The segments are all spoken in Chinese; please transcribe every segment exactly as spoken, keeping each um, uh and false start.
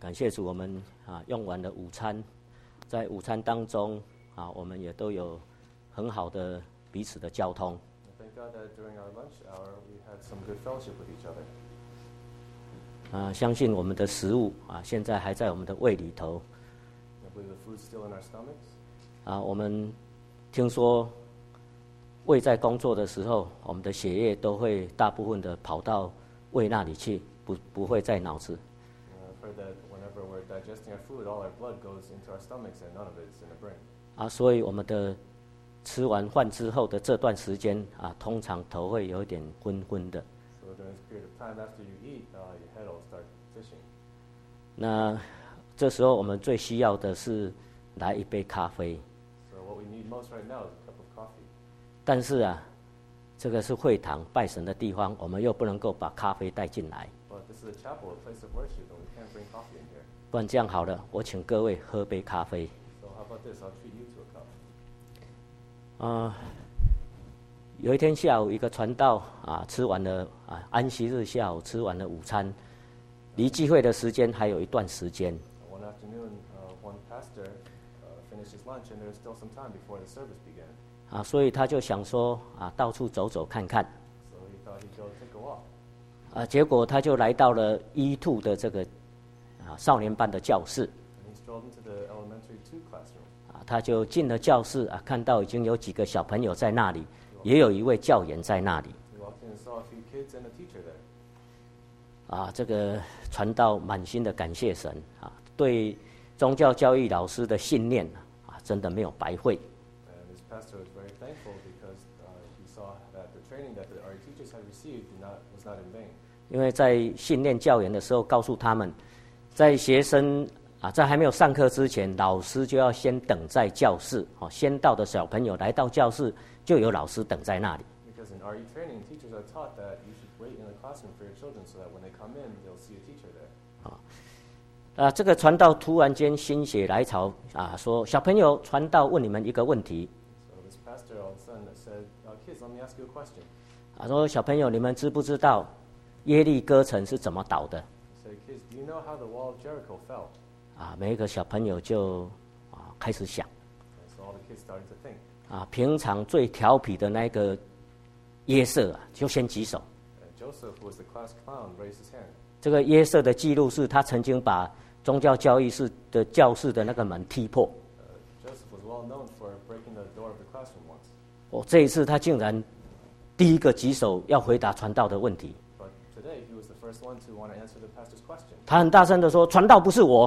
感谢主，我们啊用完了午餐，在午餐当中啊，我们也都有很好的彼此的交通。 Thank God that during our lunch hour we had some good fellowship with each other. 啊，相信我们的食物啊，现在还在我们的胃里头。 I believe the food's still in our stomachs. 啊，我们听说胃在工作的时候，我们的血液都会大部分的跑到胃那里去，不不会在脑子。 Uh, I've heard that whenever we're digesting our food, all our blood goes into our stomachs and none of it's in the brain. 啊，所以我们的吃完饭之后的这段时间啊，通常头会有一点昏昏的。 So during this period of time after you eat, uh, your head will start fishing. 那这时候我们最需要的是来一杯咖啡。 So what we need most right now is a cup of coffee. 但是啊，这个是会堂拜神的地方，我们又不能够把咖啡带进来。 But this is a chapel, a place of worship, and we can't bring coffee in here. 不然这样好了，我请各位喝杯咖啡。 So how about this? I'll treat you to a cup. 啊、有一天下午，一个传道啊，吃完了啊，安息日下午吃完了午餐，离聚会的时间还有一段时间。 One afternoon, uh, one pastor uh, finished his lunch, and there was still some time before the service began. 啊，所以他就想说啊，到处走走看看。 So he thought he'd go take a walk. 啊，结果他就来到了 E 二 的这个啊少年班的教室。 And he strolled into the elementary two classroom. 啊，他就进了教室啊，看到已经有几个小朋友在那里，也有一位教员在那里。 He walked in and saw a few kids and a teacher there. 啊，这个传道满心的感谢神啊，对宗教教育老师的信念啊，真的没有白费。 And this pastor was very thankful because uh, he saw that the training that the, our teachers had received did not, was not in vain. 因为在训练教员的时候，告诉他们，在学生啊在还没有上课之前，老师就要先等在教室。哦，先到的小朋友来到教室，就有老师等在那里。 Because in R E training, teachers are taught that you should wait in the classroom for your children so that when they come in, they'll see a teacher there. 啊，这个传道突然间心血来潮啊，说小朋友，传道问你们一个问题。 So this pastor all of a sudden said, uh, kids, let me ask you a question. 啊，说小朋友，你们知不知道耶利哥城是怎么倒的？ He said, kids, do you know how the wall of Jericho fell? 啊，每一个小朋友就啊开始想。 And so all the kids started to think. 啊，平常最调皮的那个约瑟啊，就先举手。 And Joseph, who was the class clown, raised his hand. 这个约瑟的记录是他曾经把宗教教育室的教室的那个门踢破。 Uh, Joseph was well known for breaking the door of the classroom once. 哦，这一次他竟然第一个举手要回答传道的问题。 But today, he was the first one to want to answer the pastor's question. 他很大声的说：“传道不是我。”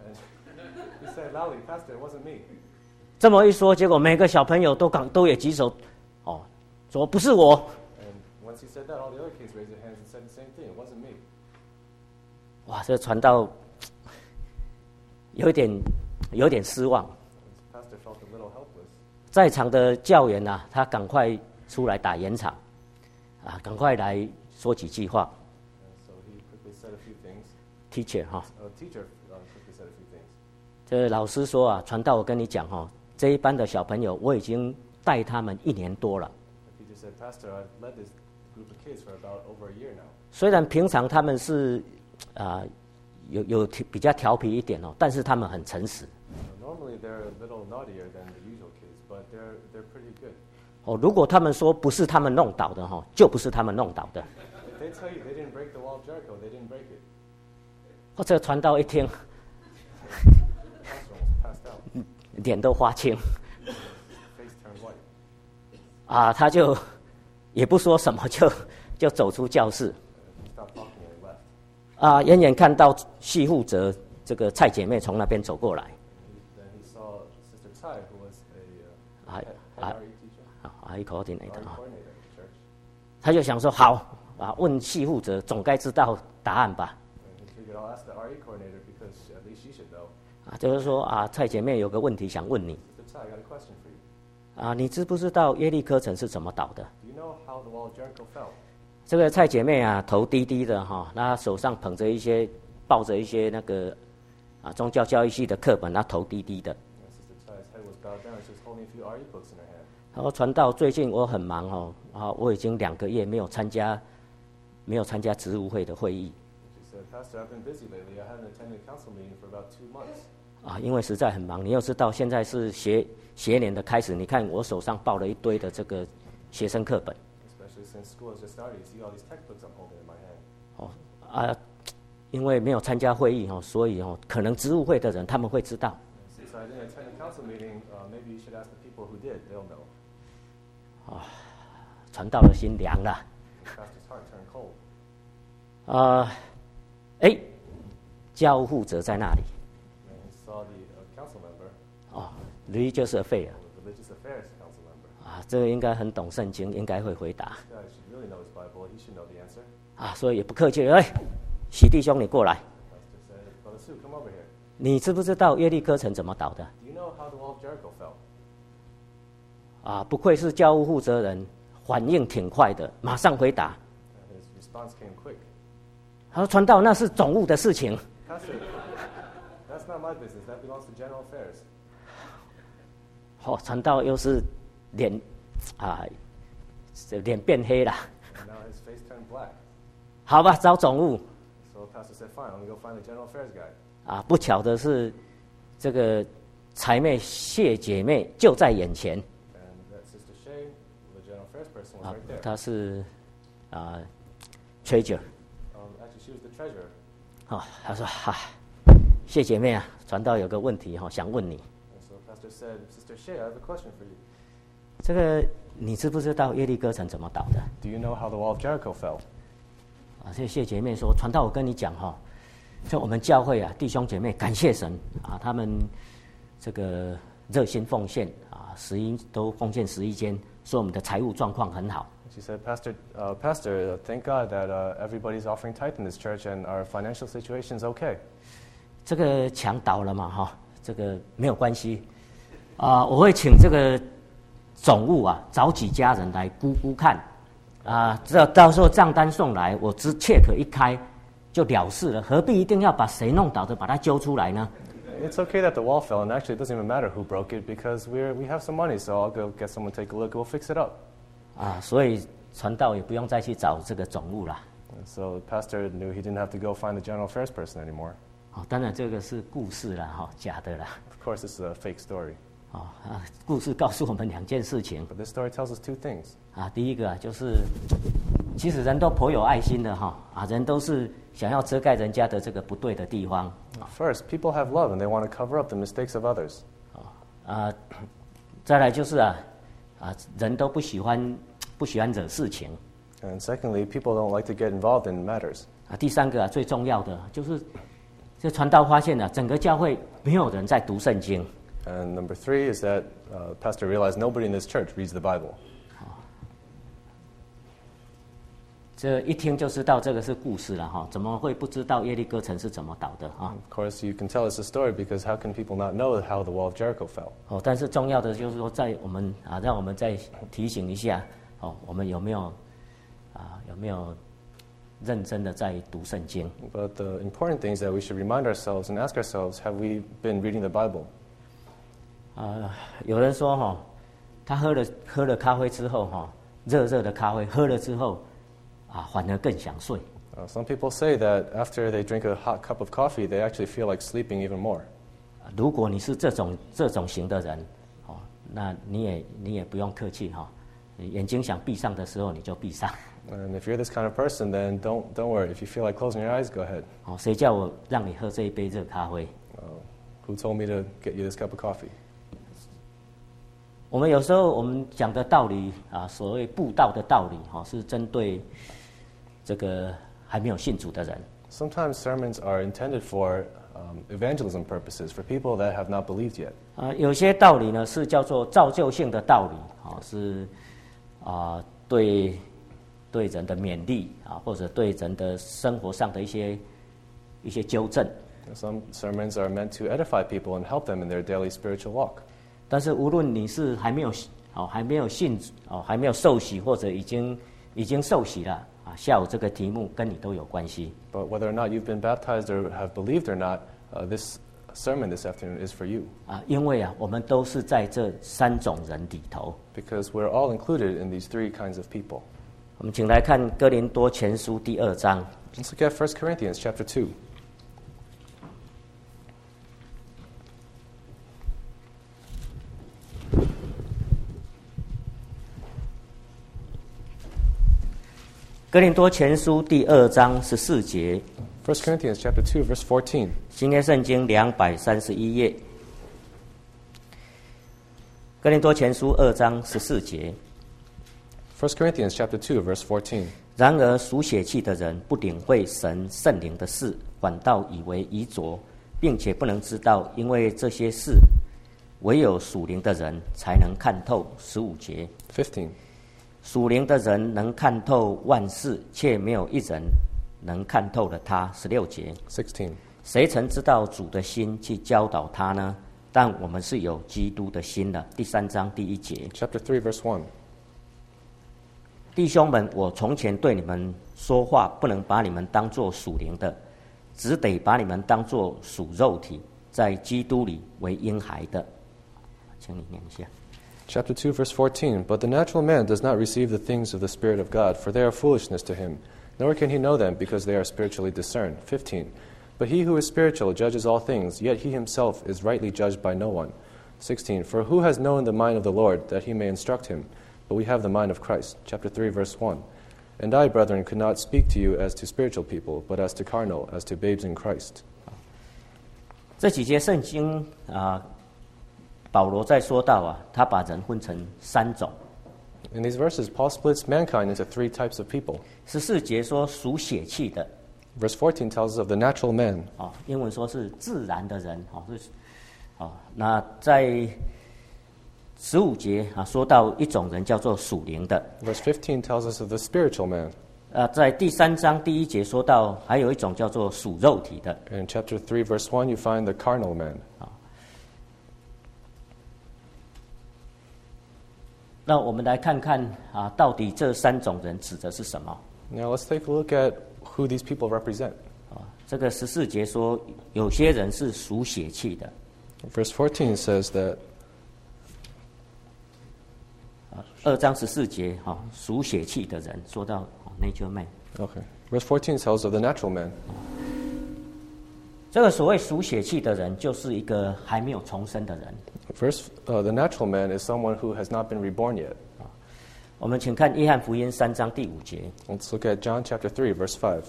And he said loudly, Pastor, it wasn't me. 这么一说，结果每个小朋友都刚都也举手，哦，说不是我。 And once he said that, all the other kids raised their hands and said the same thing. It wasn't me. 哇，这传道有一点有点失望。 This pastor felt a little helpless. 在场的教员啊，他赶快出来打圆场，啊，赶快来说几句话。 And so he quickly said a few things. Teacher 哈、 A teacher uh, quickly said a few things. 这老师说啊，传道，我跟你讲哈、哦，这一班的小朋友我已经带他们一年多了。 The teacher said, Pastor, I've led this group of kids for about over a year now. 虽然平常他们是啊、有有比较调皮一点哦，但是他们很诚实。 Uh, normally, they're a little naughtier than the usual kids, but they're they're pretty good. 哦，如果他们说不是他们弄倒的哈、哦，就不是他们弄倒的。 If they tell you they didn't break the wall of Jericho, they didn't break it. 哦，这个传道一听， The pastor almost passed out. 脸都发青 Face turned white. 啊，他就也不说什么，就就走出教室。 And he stopped talking and he left. 啊，远远看到系负责这个蔡姐妹从那边走过来， He, then he saw Sister Tsai, who was a uh, I- head, head I- R E teacher, 啊，I coordinator R E 啊， coordinator at the church. 他就想说好啊，问系负责总该知道答案吧？ And he figured, I'll ask the R E coordinator because at least she should know. 啊，就是说啊，蔡姐妹有个问题想问你 Sister Tsai, I got a question for you. 啊，你知不知道耶利哥城是怎么倒的？ Do you know how the wall of Jericho fell? 这个蔡姐妹啊，头低低的哈，那手上捧着一些，抱着一些那个啊宗教教育系的课本，她头低低的。 And Sister Tsai's head was bowed down. She was holding a few R E books in her hand. 然后传道最近我很忙哦，啊，我已经两个月没有参加，没有参加职务会的会议。 She said, Pastor, I've been busy lately. I haven't attended a council meeting for about two months. 啊，因为实在很忙，你又知道现在是学学年的开始，你看我手上抱了一堆的这个学生课本。 Especially since school has just started, you see all these textbooks I'm holding in my hand. 哦啊，因为没有参加会议哦，所以哦，可能职务会的人他们会知道。 Since I didn't attend the council meeting, uh, maybe you should ask the people who did. They'll know. 啊，传道的心凉了。 The pastor's heart turned cold. 啊，哎，交互者在那里。 And he saw the uh, council member, 哦，religious affair the religious affairs council member. 啊，这个应该很懂圣经，应该会回答 This guy should really know his Bible. He should know the answer. 啊，所以也不客气，哎，许弟兄你过来， Pastor said, Brother Sue, come over here. 你知不知道耶利哥城怎么倒的？ Do you know how the wall of Jericho fell? 啊，不愧是教务负责人，反应挺快的，马上回答。 And his response came quick. 他说：“传道那是总务的事情。 Pastor, that's not my business. That belongs to general affairs. ” 哦，传道又是脸啊，这脸变黑了。 And now his face turned black. 好吧，找总务 So Pastor said, fine, let me go find the general affairs guy. 啊。不巧的是，这个才妹谢姐妹就在眼前 And that Sister Shay, the general affairs person, was 啊 right there. 她是啊 treasure Um, actually, she was the treasurer. 啊。她说：“哈、谢姐妹啊，传道有个问题哈、想问你。 And so Pastor said, Sister Shay, I have a question for you. 这个你知不知道耶利哥城怎么倒的？” Do you know how the wall of Jericho fell? 啊，这谢姐妹说：“传道，我跟你讲哈、就我们教会啊，弟兄姐妹感谢神啊，他们这个热心奉献啊，十一都奉献十一间，说我们的财务状况很好。 She said, Pastor, uh, Pastor, uh, thank God that uh, everybody's offering tithe in this church and our financial situation's okay. 这个墙倒了嘛哈、这个没有关系啊，我会请这个总务啊，找几家人来估估看啊，这到时候账单送来，我只 check 一开就了事了，何必一定要把谁弄倒的把它揪出来呢？ It's okay that the wall fell, and actually it doesn't even matter who broke it because we're, we have some money, so I'll go get someone to take a look. We'll fix it up. 啊，所以传道也不用再去找这个总务了。 And so the pastor knew he didn't have to go find the general affairs person anymore. 哦，当然这个是故事啦，哈、假的啦。 Of course, this is a fake story. 哦啊，故事告诉我们两件事情 But this story tells us two things. 啊。第一个啊，就是其实人都颇有爱心的哈啊，人都是想要遮盖人家的这个不对的地方 First, people have love and they want to cover up the mistakes of others. 啊。再来就是啊啊，人都不喜欢不喜欢惹事情 And secondly, people don't like to get involved in matters. 啊。第三个啊，最重要的就是这传道发现啊，整个教会没有人在读圣经。 And number three is that uh, pastor realized nobody in this church reads the Bible. 这一听就知道这个是故事了哈，怎么会不知道耶利哥城是怎么倒的啊？ Of course, you can tell us a story because how can people not know how the wall of Jericho fell? 哦，但是重要的就是说，在我们啊，让我们再提醒一下哦，我们有没有啊有没有认真的在读圣经？ But the important thing is that we should remind ourselves and ask ourselves, have we been reading the Bible? 啊，有人说哈、他喝了喝了咖啡之后哈、热热的咖啡喝了之后啊，反而更想睡。 Uh, some people say that after they drink a hot cup of coffee, they actually feel like sleeping even more. 如果你是这种这种型的人，哦，那你也你也不用客气哈、你眼睛想闭上的时候你就闭上。 And if you're this kind of person, then don't, don't worry. If you feel like closing your eyes, go ahead. 哦，谁叫我让你喝这一杯热咖啡？ Uh, who told me to get you this cup of coffee? 我们有时候我们讲的道理啊，所谓布道的道理，哈、是针对这个还没有信主的人。 Sometimes sermons are intended for um, evangelism purposes, for people that have not believed yet. 啊，有些道理呢是叫做造就性的道理，啊，是啊对对人的勉励啊，或者对人的生活上的一些一些纠正。 Some sermons are meant to edify people and help them in their daily spiritual walk. 但是无论你是还没有哦还没有信哦还没有受洗，或者已经已经受洗了啊，下午这个题目跟你都有关系。 But whether or not you've been baptized or have believed or not, uh, this sermon this afternoon is for you. 啊，因为啊，我们都是在这三种人里头。 Because we're all included in these three kinds of people. 我们请来看哥林多前书第二章。 Let's look at First Corinthians chapter two. 哥林多前书第二章十四节。 First Corinthians chapter two, verse fourteen. 新约圣经两百三十一页。哥林多前书二章十四节。 First Corinthians chapter two, verse fourteen. 然而属血气的人不领会神圣灵的事，反倒以为愚拙，并且不能知道，因为这些事唯有属灵的人才能看透。十五节。 Fifteen. 属灵的人能看透万事，却没有一人能看透了他。十六节。 Sixteen. 谁曾知道主的心去教导他呢？但我们是有基督的心的。第三章第一节。 Chapter three, verse one. 弟兄们，我从前对你们说话，不能把你们当作属灵的，只得把你们当作属肉体，在基督里为婴孩的。请你念一下。 Chapter two, verse fourteen. But the natural man does not receive the things of the Spirit of God, for they are foolishness to him, nor can he know them, because they are spiritually discerned. Fifteen. But he who is spiritual judges all things, yet he himself is rightly judged by no one. Sixteen. For who has known the mind of the Lord, that he may instruct him? But we have the mind of Christ. Chapter three, verse one. And I, brethren, could not speak to you as to spiritual people, but as to carnal, as to babes in Christ. 这几节圣经啊，保罗在说到啊，他把人分成三种。 In these verses, Paul splits mankind into three types of people. 十四节说属血气的。 Verse fourteen tells us of the natural man. 哦，英文说是自然的人。哦，是哦。那在十五节啊，说到一种人叫做属灵的。 Verse fifteen tells us of the spiritual man. 呃，在第三章第一节说到，还有一种叫做属肉体的。 In chapter three, verse one, you find the carnal man. 那我们来看看啊，到底这三种人指的是什么？ Now let's take a look at who these people represent. 啊，这个十四节说，有些人是属血气的。 Verse fourteen says that. 啊，二章十四节哈，属血气的人说到 nature man。 Okay. Verse fourteen tells of the natural man. 这个所谓属血气的人，就是一个还没有重生的人。 First, uh, the natural man is someone who has not been reborn yet. 我们请看约翰福音三章第五节。 Let's look at John chapter three, verse five.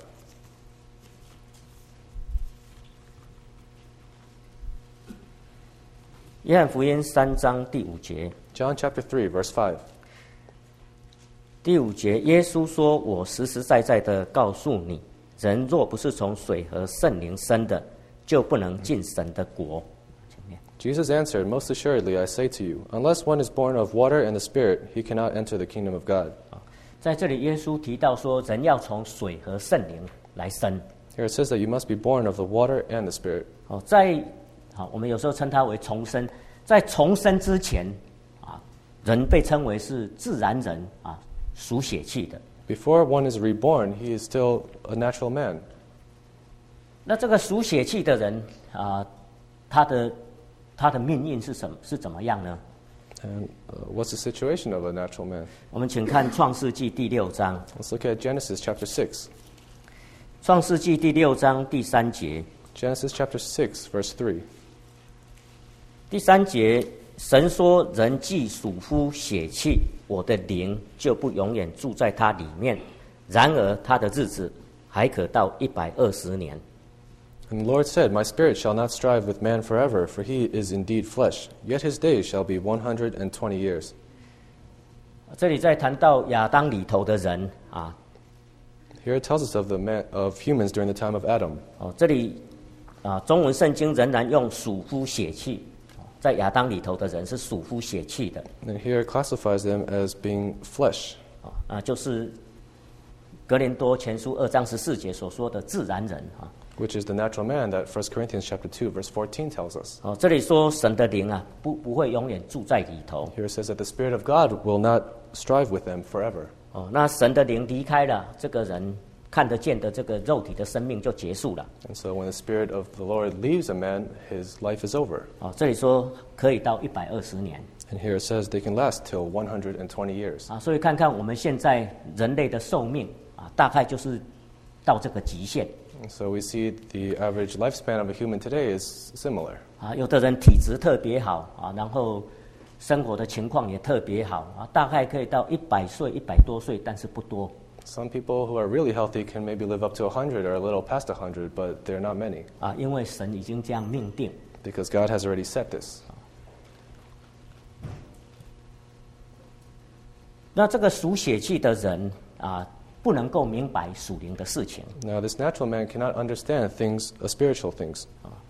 约翰福音三章第五节。 John chapter three, verse five. 第五节，耶稣说：“我实实在在的告诉你，人若不是从水和圣灵生的，就不能进神的国。” Jesus answered, Most assuredly I say to you, unless one is born of water and the Spirit, he cannot enter the kingdom of God. 在这里，耶稣提到说，人要从水和圣灵来生。 Here it says that you must be born of the water and the Spirit. 哦，在好，我们有时候称它为重生。在重生之前，啊，人被称为是自然人啊，属血气的。 Before one is reborn, he is still a natural man. 那这个属血气的人啊，他的他的命运是什么？是怎么样呢？ And uh, what's the situation of a natural man? 我们请看创世纪第六章。 Let's look at Genesis chapter six. 创世纪第六章第三节。 Genesis chapter six, verse three. 第三节，神说：“人既属乎血气，我的灵就不永远住在他里面。然而他的日子还可到一百二十年。” And the Lord said, My spirit shall not strive with man forever, for he is indeed flesh. Yet his days shall be one hundred and twenty years. 这里在谈到亚当里头的人啊。 Here it tells us of the man, of humans during the time of Adam. 哦，这里啊，中文圣经仍然用属乎血气，在亚当里头的人是属乎血气的。 And here it classifies them as being flesh. 啊，那就是哥林多前书二章十四节所说的自然人啊。 Which is the natural man that First Corinthians chapter two, verse fourteen tells us. 哦，这里说神的灵啊，不不会永远住在里头。 Here it says that the Spirit of God will not strive with them forever. 哦，那神的灵离开了，这个人看得见的这个肉体的生命就结束了。 And so when the Spirit of the Lord leaves a man, his life is over. 哦，这里说可以到一百二十年 And here it says they can last till one hundred twenty years. 啊，所以看看我们现在人类的寿命啊，大概就是到这个极限 And so we see the average lifespan of a human today is similar. 啊。有的人体质特别好啊，然后生活的情况也特别好啊，大概可以到一百岁、一百多岁，但是不多。 Some people who are really healthy can maybe live up to one hundred or a little past one hundred, but they're not many 啊，因为神已经这样命定。 because God has already set this. 那这个属血气的人啊，不能够明白属灵的事情 Now, this natural man cannot understand things, uh, spiritual things.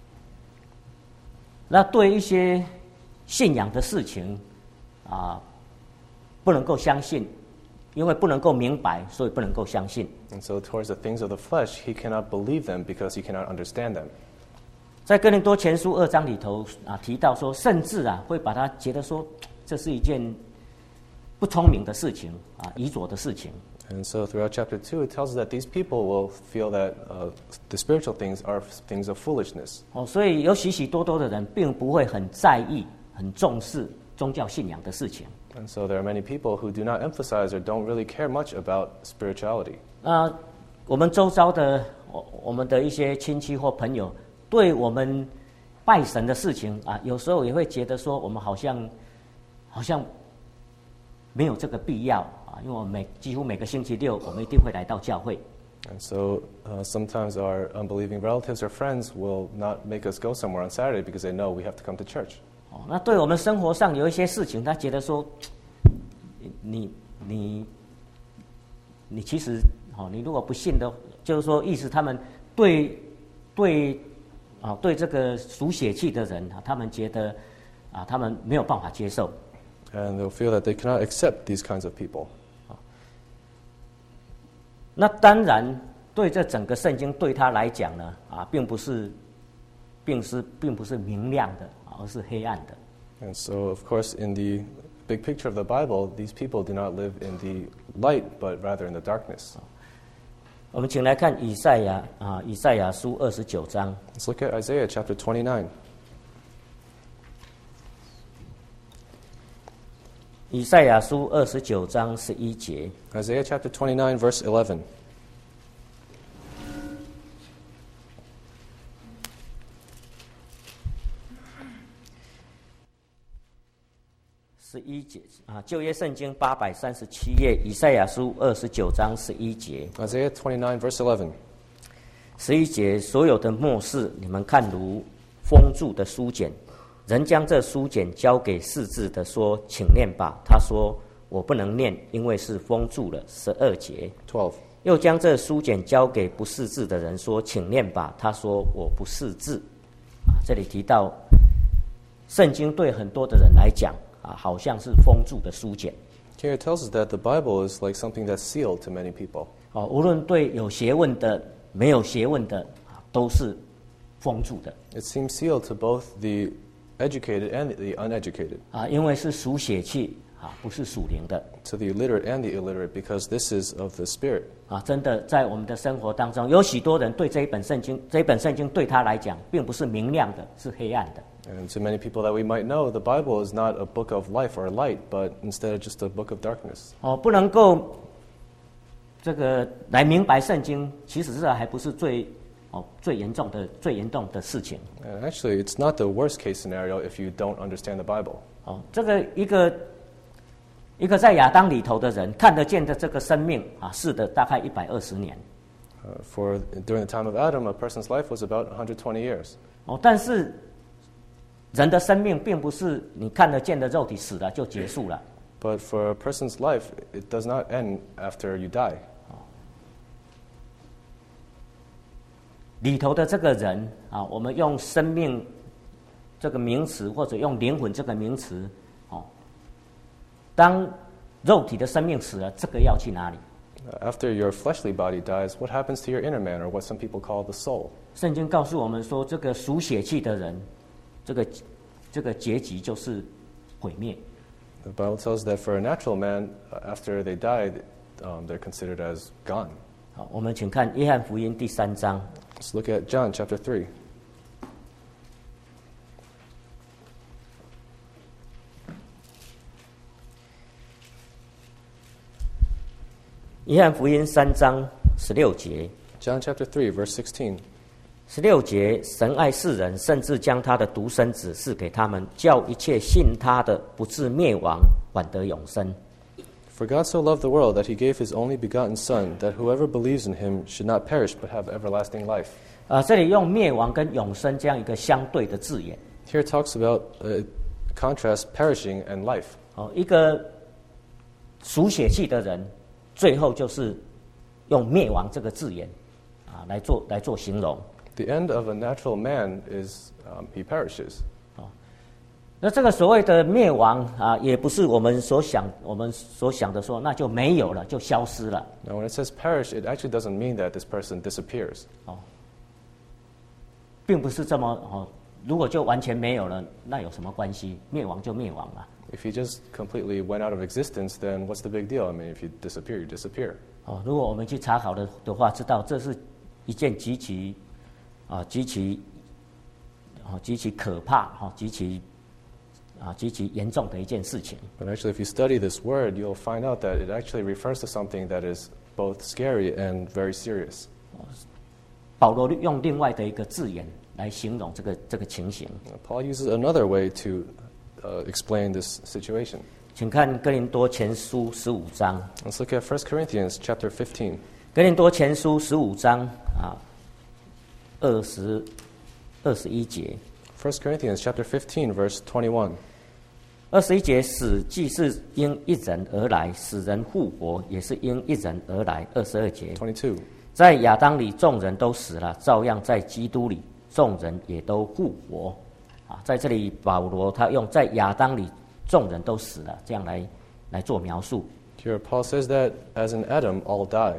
那对一些信仰的事情啊，不能够相信，因为不能够明白，所以不能够相信。 And so, towards the things of the flesh, he cannot believe them because he cannot understand them. 在哥林多前书二章里头啊，提到说，甚至啊，会把他觉得说，这是一件不聪明的事情啊，愚拙的事情。 And so, throughout chapter two, it tells us that these people will feel that uh, the spiritual things are things of foolishness. 哦，所以有许许多多的人并不会很在意、很重视宗教信仰的事情。 And so, there are many people who do not emphasize or don't really care much about spirituality. 那我们周遭的我我们的一些亲戚或朋友，对我们拜神的事情啊，有时候也会觉得说，我们好像好像没有这个必要啊，因为我们每几乎每个星期六，我们一定会来到教会。 And so, uh, sometimes our unbelieving relatives or friends will not make us go somewhere on Saturday because they know we have to come to church. 哦，那对我们生活上有一些事情，他觉得说，你你你其实哦，你如果不信的，就是说意思他们对对啊对这个属血气的人啊，他们觉得啊他们没有办法接受。 And they'll feel that they cannot accept these kinds of people. 那当然，对这整个圣经对他来讲呢，啊，并不是，并是并不是明亮的，而是黑暗的。 And so, of course, in the big picture of the Bible, these people do not live in the light, but rather in the darkness. 我们请来看以赛亚啊，以赛亚书二十九章。 Let's look at Isaiah chapter twenty-nine. 以赛亚书二十九章十一节， Isaiah chapter twenty-nine, verse eleven. 十一节啊，旧约圣经八百三十七页，以赛亚书二十九章十一节。 Isaiah twenty-nine, verse eleven. 十一节，所有的末世，你们看如封住的书简，人将这书简交给识字的说，请念吧。他说，我不能念，因为是封住了。十二节， twelve. 又将这书简交给不识字的人说，请念吧。他说，我不识字。啊，这里提到圣经对很多的人来讲啊，好像是封住的书简。 Here it tells us that the Bible is like something that's sealed to many people. 哦，无论对有学问的、没有学问的，啊，都是封住的。 It seems sealed to both the educated and the uneducated, 啊，因为是属血气啊，不是属灵的 to the illiterate and the illiterate, because this is of the Spirit. 啊。真的，在我们的生活当中，有许多人对这一本圣经，这一本圣经对他来讲，并不是明亮的，是黑暗的。 And to many people that we might know, the Bible is not a book of life or light, but instead just a book of darkness. 哦，不能够这个来明白圣经，其实这还不是最哦最严重的最严重的事情。 And actually, it's not the worst case scenario if you don't understand the Bible. 哦，这个一个一个在亚当里头的人看得见的这个生命啊，是的，大概一百二十年。 Uh, for during the time of Adam, a person's life was about one hundred twenty years. 哦，但是人的生命并不是你看得见的肉体死了就结束了。 But for a person's life, it does not end after you die. 里头的这个人啊，我们用生命这个名词，或者用灵魂这个名词，哦，当肉体的生命死了，这个要去哪里？ Uh, After your fleshly body dies, what happens to your inner man, or what some people call the soul? 圣经告诉我们说，这个属血气的人，这个这个结局就是毁灭。 The Bible tells us that for a natural man, uh, after they die, um, they're considered as gone. 好，我们请看约翰福音第三章。 Let's look at John chapter three. 约翰福音三章十六节。 John chapter three, verse sixteen. 十六节，神爱世人，甚至将他的独生子赐给他们，叫一切信他的不至灭亡，反得永生。 For God so loved the world that he gave his only begotten Son, that whoever believes in him should not perish but have everlasting life. 啊、呃，这里用灭亡跟永生这样一个相对的字眼。 Here it talks about uh, contrast perishing and life. 哦，一个属血气的人，最后就是用灭亡这个字眼啊来做来做形容。 The end of a natural man is um, he perishes. 哦，那这个所谓的灭亡啊，也不是我们所想我们所想的说那就没有了，就消失了。 Now, when it says perish, it actually doesn't mean that this person disappears. 哦，并不是这么哦。如果就完全没有了，那有什么关系？灭亡就灭亡嘛。 If he just completely went out of existence, then what's the big deal? I mean, if you disappear, you disappear. 哦，如果我们去查考的的话，知道这是一件极其啊极其啊极其可怕哈、极其啊极其严重的一件事情。 But actually, if you study this word, you'll find out that it actually refers to something that is both scary and very serious. 保罗用另外的一个字眼来形容这个这个情形。 Paul uses another way to uh, explain this situation. 请看哥林多前书十五章。 Let's look at First Corinthians chapter fifteen. 哥林多前书十五章啊，二十二十一节。 First Corinthians chapter fifteen, verse twenty-one. 二十一节，死既是因一人而来，使人复活也是因一人而来。二十二节， twenty-two. 在亚当里众人都死了，照样在基督里众人也都复活。啊，在这里保罗他用在亚当里众人都死了这样来来做描述。 Here Paul says that as in Adam, all die.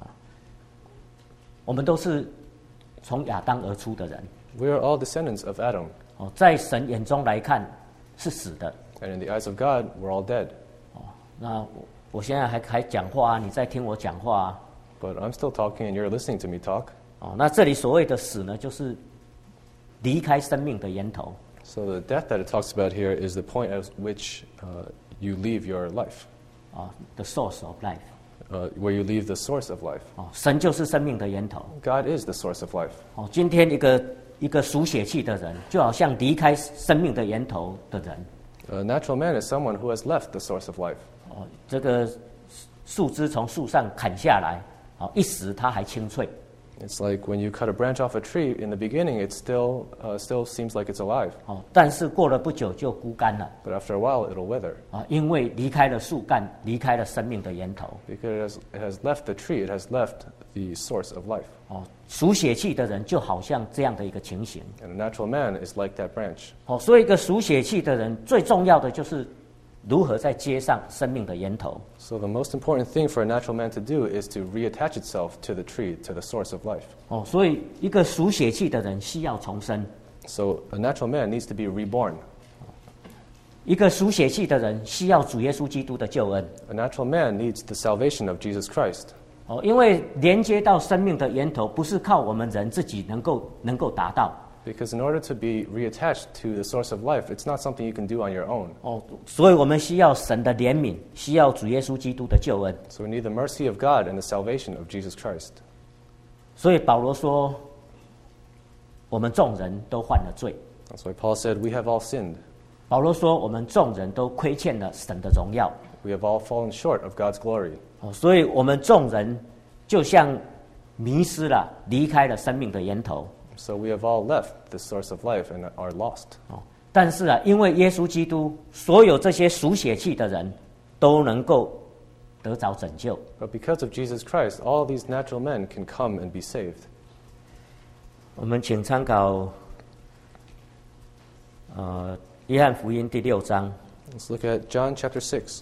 我们都是从亚当而出的人。 We are all descendants of Adam. 哦，在神眼中来看是死的。 And in the eyes of God, we're all dead. 哦，那我我现在还还讲话啊，你在听我讲话啊。 But I'm still talking and you're listening to me talk. 哦，那这里所谓的死呢，就是离开生命的源头。 So the death that it talks about here is the point at which uh, you leave your life, 哦 ，the source of life。 uh, where you leave the source of life. 哦，神就是生命的源头。 God is the source of life. 哦，今天一个一个属血气的人，就好像离开生命的源头的人。 A natural man is someone who has left the source of life. 哦，这个树枝从树上砍下来，哦，一时它还清脆。 It's like when you cut a branch off a tree, in the beginning it still, uh, still seems like it's alive. 哦，但是过了不久就枯干了。 But after a while, it'll wither. 啊，因为离开了树干，离开了生命的源头。 Because it has, it has left the tree, it has left the source of life. 哦，属血气的人就好像这样的一个情形。 And a natural man is like that branch. 哦，所以一个属血气的人，最重要的就是如何在接上生命的源头。 So the most important thing for a natural man to do is to reattach itself to the tree, to the source of life. 哦，所以一个属血气的人需要重生， So a natural man needs to be reborn. 一个属血气的人需要主耶稣基督的救恩。 A natural man needs the salvation of Jesus Christ. 哦，因为连接到生命的源头，不是靠我们人自己能够能够达到。 Because in order to be reattached to the source of life, it's not something you can do on your own. 哦，所以我们需要神的怜悯，需要主耶稣基督的救恩。 So we need the mercy of God and the salvation of Jesus Christ. 所以保罗说，我们众人都犯了罪。 That's why Paul said, we have all sinned. 保罗说，我们众人都亏欠了神的荣耀。 We have all fallen short of God's glory. 哦，所以我们众人就像迷失了，离开了生命的源头。 So we have all left the source of life and are lost. 哦，但是啊，因为耶稣基督，所有这些属血气的人都能够得着拯救。 But because of Jesus Christ, all these natural men can come and be saved. 我们请参考，呃，约翰福音第六章。 Let's look at John chapter six.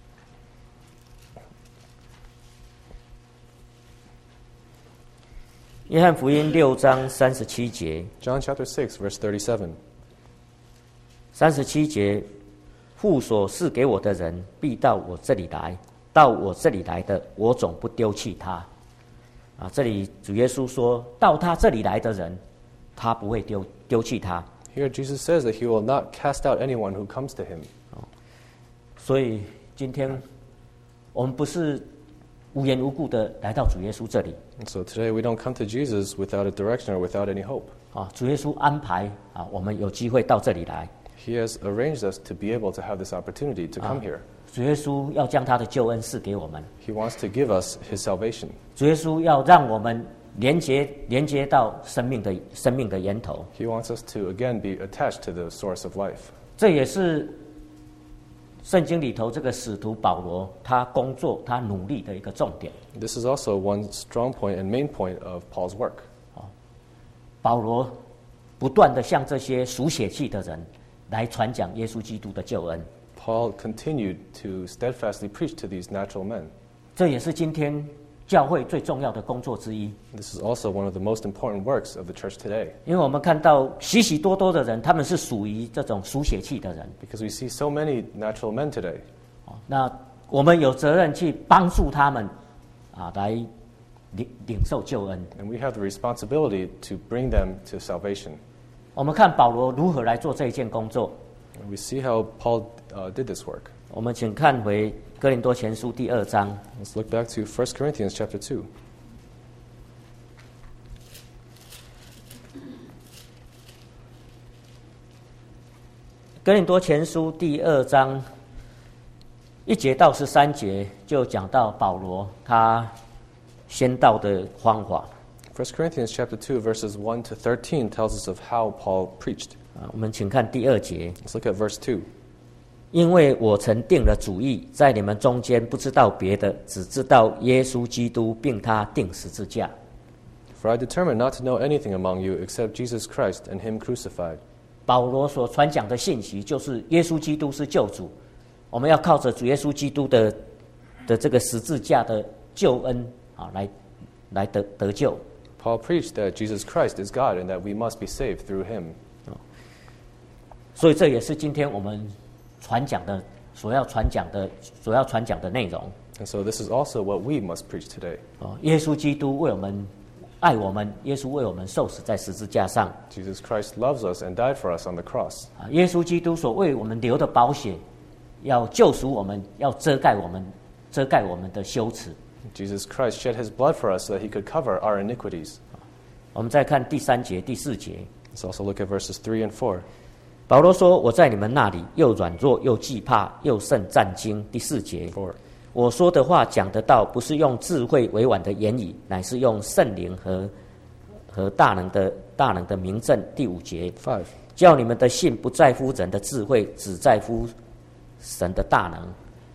约翰福音六章三十七节。 John chapter six, verse thirty-seven. 三十七节，父所赐给我的人，必到我这里来；到我这里来的，我总不丢弃他。 啊，这里主耶稣说到他这里来的人，他不会丢丢弃他。 Here Jesus says that he will not cast out anyone who comes to him. 所以今天我们不是无缘无故的来到主耶稣这里。 And so today we don't come to Jesus without a direction or without any hope. 啊，主耶稣安排啊，我们有机会到这里来。 He has arranged us to be able to have this opportunity to come here. 主耶稣要将他的救恩赐给我们。 He wants to give us his salvation. 主耶稣要让我们连接连接到生命的生命的源头。 He wants us to again be attached to the source of life. 这也是圣经里头这个使徒保罗他工作他努力的一个重点。 This is also one strong point and main point of Paul's work. 保罗不断的向这些属血气的人来传讲耶稣基督的救恩。 Paul continued to steadfastly preach to these natural men. 这也是今天教会最重要的工作之一。 This is also one of the most important works of the church today. 因为我们看到许许多多的人，他们是属于这种属血气的人。 Because we see so many natural men today. 那我们有责任去帮助他们，啊，来领领受救恩。 And we have the responsibility to bring them to salvation. 我们看保罗如何来做这一件工作。 And we see how Paul uh, did this work. 我们请看回哥林多前书第二章。 Let's look back to First Corinthians chapter two. 哥林多前书第二章一节到十三节，就讲到保罗他宣道的方法。 First Corinthians chapter two verses one to thirteen tells us of how Paul preached. 啊，我们请看第二节。 Let's look at verse two. 因为我曾定了主意，在你们中间不知道别的，只知道耶稣基督，并他钉十字架。 For I determined not to know anything among you except Jesus Christ and him crucified. 保罗所传讲的信息就是耶稣基督是救主，我们要靠着主耶稣基督的的这个十字架的救恩啊，来来得得救。 Paul preached that Jesus Christ is God and that we must be saved through him. 所以这也是今天我们传讲的所要传讲的所要传讲的内容。 And so this is also what we must preach today. 哦，耶稣基督为我们爱我们，耶稣为我们受死在十字架上。 Jesus Christ loves us and died for us on the cross. 啊，耶稣基督所为我们流的宝血，要救赎我们，要遮盖我们，遮盖我们的羞耻。 Jesus Christ shed his blood for us so that he could cover our iniquities. 我们再看第三节、第四节。 Let's also look at verses three and four. 保罗说：“我在你们那里又软弱又惧怕又甚战惊。”第四节。 Four. 我说的话讲得到，不是用智慧委婉的言语，乃是用圣灵和和大能的大能的明证。第五节。 Five. 叫你们的信不在乎人的智慧，只在乎神的大能。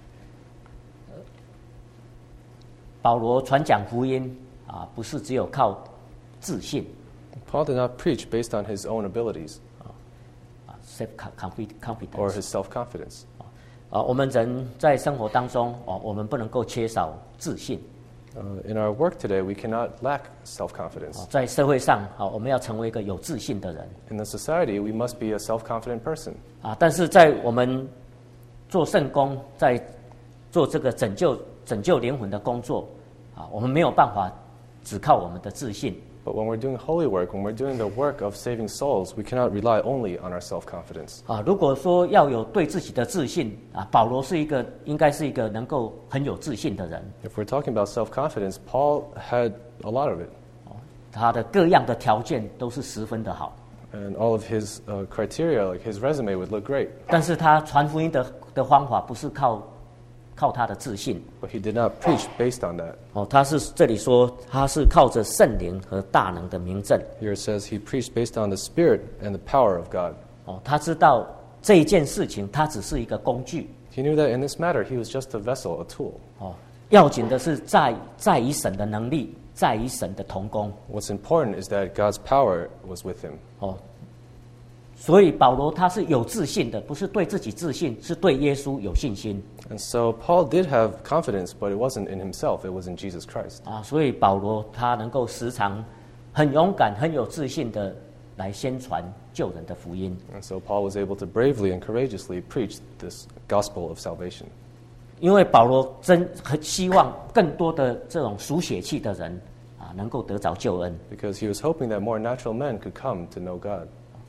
保罗传讲福音啊，不是只有靠自信。 Paul did not preach based on his own abilities. 啊 ，self confidence or his self-confidence. 啊，我们人在生活当中哦，我们不能够缺少自信。 Uh, in our work today, we cannot lack self-confidence. 在社会上，啊，我们要成为一个有自信的人。 In the society, we must be a self-confident person. 啊，但是在我们做圣工，在做这个拯救拯救灵魂的工作，啊，我们没有办法只靠我们的自信。 But when we're doing holy work, when we're doing the work of saving souls, we cannot rely only on our self-confidence. 啊，如果说要有对自己的自信，啊，保罗是一个应该是一个能够很有自信的人。 If we're talking about self-confidence, Paul had a lot of it. 他的各样的条件都是十分的好。 And all of his uh, criteria, like his resume, would look great. 但是他传福音的的方法不是靠靠他的自信。 But he did not preach based on that. 哦，他是这里说他是靠着圣灵和大能的明证。 Here it says he preached based on the Spirit and the power of God. 哦，他知道这一件事情，它只是一个工具。 He knew that in this matter, he was just a vessel, a tool. 哦，要紧的是在在于神的能力，在于神的同工。 What's important is that God's power was with him. 哦，所以保罗他是有自信的，不是对自己自信，是对耶稣有信心。 And so Paul did have confidence, but it wasn't in himself, it was in Jesus Christ. 啊，所以保罗他能够时常很勇敢、很有自信的来宣传救人的福音。 And so Paul was able to bravely and courageously preach this gospel of salvation. 因为保罗真很希望更多的这种属血气的人啊， 啊能够得着救恩。 because he was hoping that more natural men could come to know God.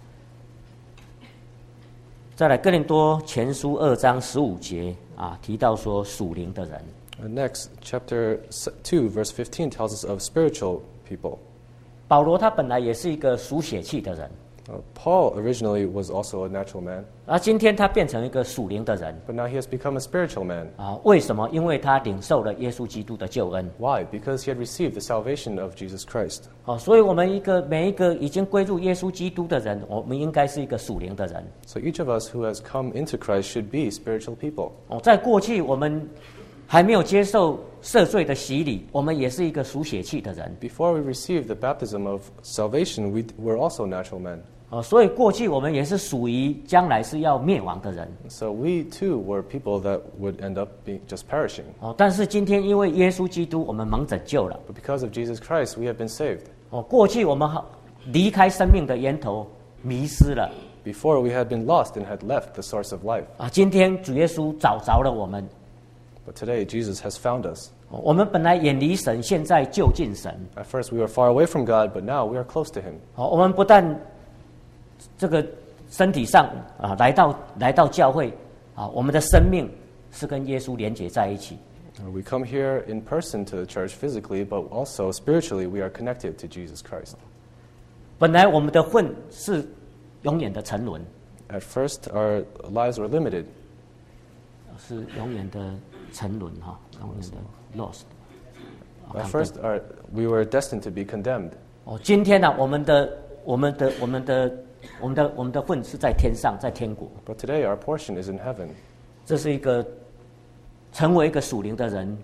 再来哥林多前书二章十五节啊提到说属灵的人。 And next, chapter two, verse fifteen tells us of spiritual people. 保罗他本来也是一个属血气的人， Uh, Paul originally was also a natural man, 而今天他变成一个属灵的人 but now he has become a spiritual man. 啊？为什么？因为他领受了耶稣基督的救恩 Why? Because he had received the salvation of Jesus Christ. 哦，所以我们一个每一个已经归入耶稣基督的人，我们应该是一个属灵的人 So each of us who has come into Christ should be spiritual people. 哦。在过去我们还没有接受赦罪的洗礼，我们也是一个属血气的人 Before we received the baptism of salvation, we were also natural men. 哦，所以过去我们也是属于将来是要灭亡的人 So we too were people that would end up being just perishing. 哦。但是今天因为耶稣基督，我们蒙拯救了 But because of Jesus Christ, we have been saved. 哦。过去我们好离开生命的源头，迷失了 Before we had been lost and had left the source of life. 啊。今天主耶稣找着了我们。 But today, Jesus has found us. 我们本来远离神，现在就近神。 At first, we were far away from God, but now we are close to Him. 好，我们不但这个身体上啊来到来到教会啊，我们的生命是跟耶稣连结在一起。 We come here in person to the church physically, but also spiritually, we are connected to Jesus Christ. 本来我们的混是永远的沉沦， At first, our lives were limited. 是永远的沉沦哈，永远的 lost。 At first, our, we were destined to be condemned. 哦，今天呢、我们的我们的我们的我们的我们的混是在天上，在天国。 But today, our portion is in heaven. 这是一个成为一个属灵的人，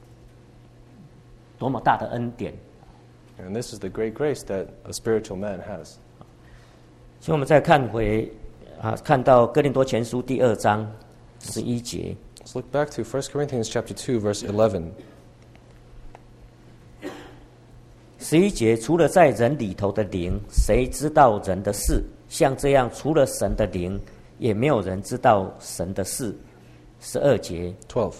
多么大的恩典！ And this is the great grace that a spiritual man has. 所以我们再看回啊，看到哥林多前书第二章十一节。 Let's look back to First Corinthians chapter two, verse eleven. 十一节，除了在人里头的灵，谁知道人的事？像这样，除了神的灵，也没有人知道神的事。十二节， twelve.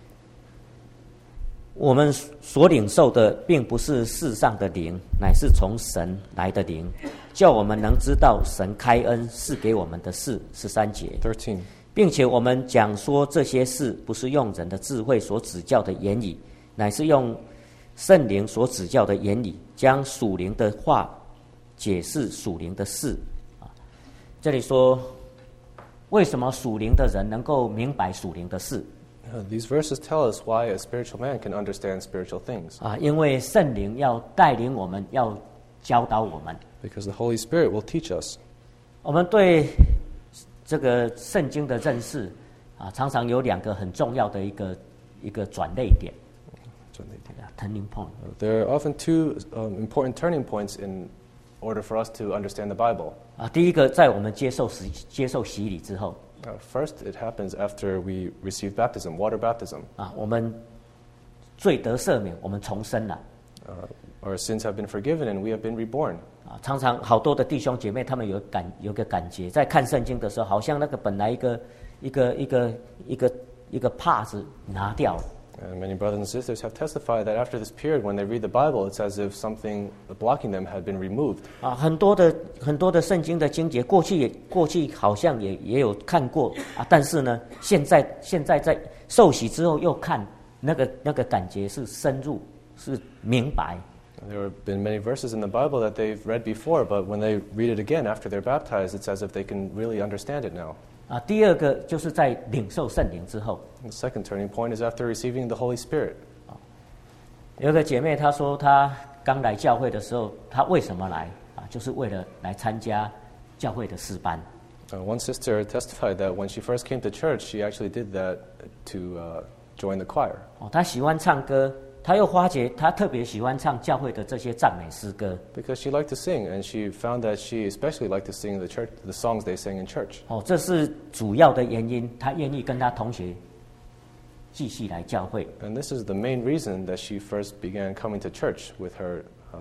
我们所领受的，并不是世上的灵，乃是从神来的灵，叫我们能知道神开恩赐给我们的事。十三节， thirteen. 并且我们讲说这些事，不是用人的智慧所指教的言语，乃是用圣灵所指教的言语，将属灵的话解释属灵的事。啊，这里说，为什么属灵的人能够明白属灵的事？ Uh, these verses tell us why a spiritual man can understand spiritual things. 啊，因为圣灵要带领我们，要教导我们。 Because the Holy Spirit will teach us. 我们对这个圣经的认识啊，常常有两个很重要的一个一个转捩点。turning point. There are often two um, important turning points in order for us to understand the Bible. 啊，第一个在我们接受洗接受洗礼之后， Uh, first, it happens after we receive baptism, water baptism. 啊，我们罪得赦免，我们重生了。 Uh, our sins have been forgiven and we have been reborn. 啊，常常好多的弟兄姐妹，他们有感有个感觉，在看圣经的时候，好像那个本来一个一个一个一个一个帕子拿掉了。 And many brothers and sisters have testified that after this period, when they read the Bible, it's as if something blocking them had been removed. 啊，很多的很多的圣经的经节，过去也过去好像也也有看过啊，但是呢，现在现在在受洗之后又看，那个那个感觉是深入，是明白。 There have been many verses in the Bible that they've read before, but when they read it again after they're baptized, it's as if they can really understand it now. 啊，第二个就是在领受圣灵之后， The second turning point is after receiving the Holy Spirit. 有个姐妹她说，她刚来教会的时候，她为什么来啊？就是为了来参加教会的诗班。 Uh, one sister testified that when she first came to church, she actually did that to uh, join the choir. 哦，她喜欢唱歌，她又发觉她特别喜欢唱教会的这些赞美诗歌。 Because she liked to sing, and she found that she especially liked to sing the church, the songs they sang in church. 哦，这是主要的原因，她愿意跟她同学继续来教会。 And this is the main reason that she first began coming to church with her, uh,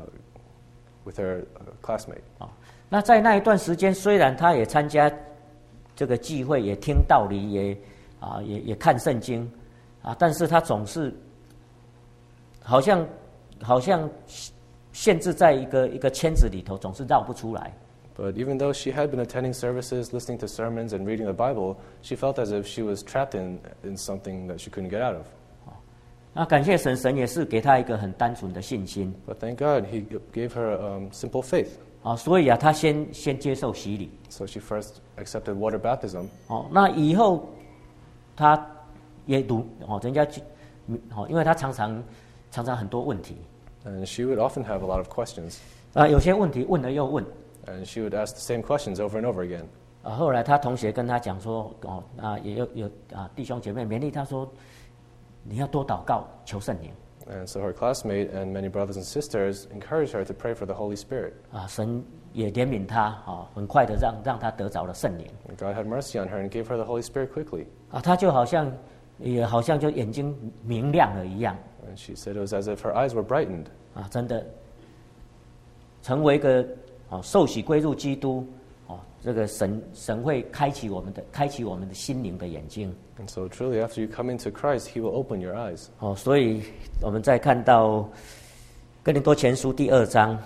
with her uh, classmate. 哦，那在那一段时间，虽然她也参加这个聚会，也听道理，也啊也也看圣经啊，但是她总是好像好像限制在一个一个圈子里头，总是绕不出来。 But even though she had been attending services, listening to sermons, and reading the Bible, she felt as if she was trapped in, in something that she couldn't get out of. 那感谢神，神也是给她一个很单纯的信心。 But thank God, He gave her um, simple faith. 啊，所以啊，她先先接受洗礼。 So she first accepted water baptism. 哦，那以后她也读哦，人家去哦，因为她常常常常很多问题。 And she would often have a lot of questions. 啊，有些问题问了又问。 And she would ask the same questions over and over again. 啊，后来她同学跟她讲说，哦，啊，也有有啊弟兄姐妹勉励她说，你要多祷告求圣灵。 And so her classmate and many brothers and sisters encouraged her to pray for the Holy Spirit. 啊，神也怜悯她，啊，很快的让让她得着了圣灵。 And God had mercy on her and gave her the Holy Spirit quickly. 啊，她就好像也好像就眼睛明亮了一样。 And she said it was as if her eyes were brightened. 啊，真的成为一个哦受洗归入基督。哦，这个神神会开启我们的开启我们的心灵的眼睛。 And so truly, after you come into Christ, He will open your eyes. 哦，所以我们再看到哥林多前书第二章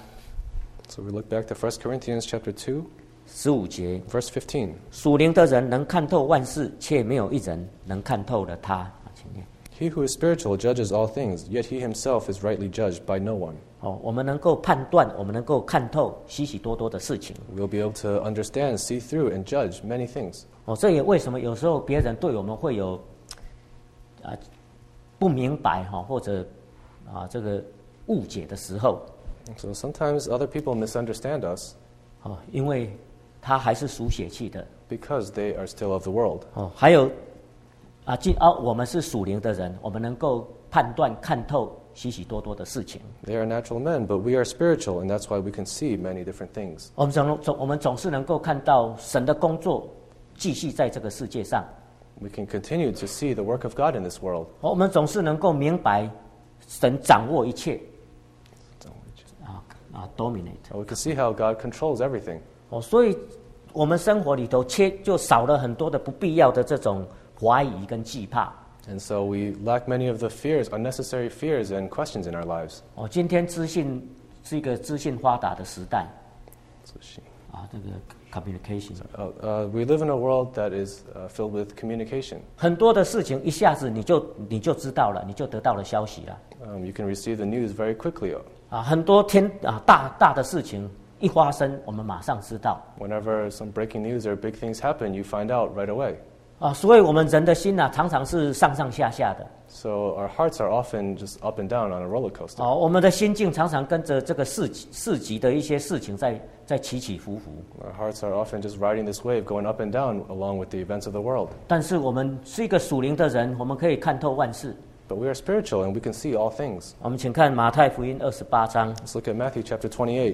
So we look back to First Corinthians chapter two, 十五节， verse fifteen. 属灵的人能看透万事，却没有一人能看透了他。啊，请念。 He who is spiritual judges all things, yet he himself is rightly judged by no one. 哦，我们能够判断，我们能够看透许许多多的事情。 We'll be able to understand, see through, and judge many things. 哦，这也为什么有时候别人对我们会有啊不明白哈，或者啊这个误解的时候。 So sometimes other people misunderstand us 哦，因为他还是属血气的。 because they are still of the world. 哦，还有啊，既啊我们是属灵的人，我们能够判断看透许许多多的事情。 They are natural men, but we are spiritual, and that's why we can see many different things. 我们总总我们总是能够看到神的工作继续在这个世界上。 We can continue to see the work of God in this world. 我们总是能够明白神掌握一切。啊啊 ，dominate。 We can see how God controls everything. 哦，所以我们生活里头缺就少了很多的不必要的这种怀疑跟惧怕。 And so we lack many of the fears, unnecessary fears and questions in our lives. 哦，今天资讯是一个资讯发达的时代。 So she, 啊，这个 communication。 uh, uh, we live in a world that is uh, filled with communication. 很多的事情一下子你就你就知道了，你就得到了消息了。 Um, you can receive the news very quickly. 啊，很多天啊大大的事情一发生，我们马上知道。 Whenever some breaking news or big things happen, you find out right away. 啊，所以我们人的心呐、啊，常常是上上下下的。 So our hearts are often just up and down on a roller coaster. 哦，我们的心境常常跟着这个市集市集的一些事情在在起起伏伏。 Our hearts are often just riding this wave, going up and down along with the events of the world. 但是我们是一个属灵的人，我们可以看透万事。 But we are spiritual and we can see all things. 我们请看马太福音二十八章 Let's look at Matthew chapter twenty-eight.